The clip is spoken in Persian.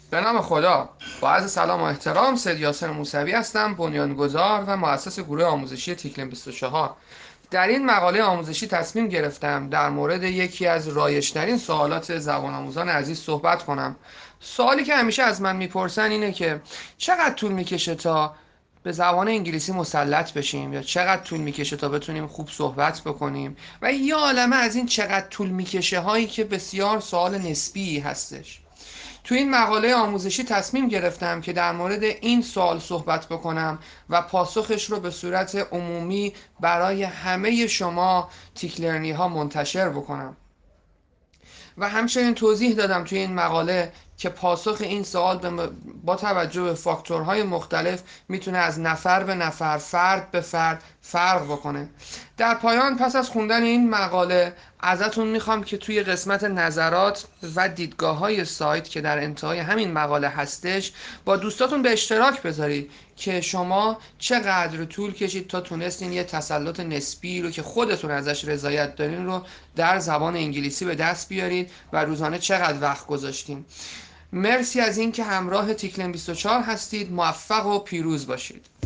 به نام خدا. با عرض سلام و احترام، سید یاسر موسوی هستم، بنیانگذار و مؤسس گروه آموزشی تیکلن 24. در این مقاله آموزشی تصمیم گرفتم در مورد یکی از رایج‌ترین سوالات زبان آموزان عزیز صحبت کنم. سوالی که همیشه از من میپرسن اینه که چقدر طول میکشه تا به زبان انگلیسی مسلط بشیم، یا چقدر طول میکشه تا بتونیم خوب صحبت بکنیم، و یه عالمه از این چقدر طول میکشه هایی که بسیار سوال نسبی هستش. تو این مقاله آموزشی تصمیم گرفتم که در مورد این سوال صحبت بکنم و پاسخش رو به صورت عمومی برای همه شما تیکلرنی ها منتشر بکنم. و همچنین توضیح دادم توی این مقاله که پاسخ این سوال با توجه به فاکتورهای مختلف میتونه از نفر به نفر، فرد به فرد فرق بکنه. در پایان پس از خوندن این مقاله ازتون میخوام که توی قسمت نظرات و دیدگاه های سایت که در انتهای همین مقاله هستش با دوستاتون به اشتراک بذارید که شما چقدر طول کشید تا تونستین یه تسلط نسبی رو که خودتون ازش رضایت دارین رو در زبان انگلیسی به دست بیارید و روزانه چقدر وقت گذاشتین. مرسی از اینکه همراه تیکلن 24 هستید. موفق و پیروز باشید.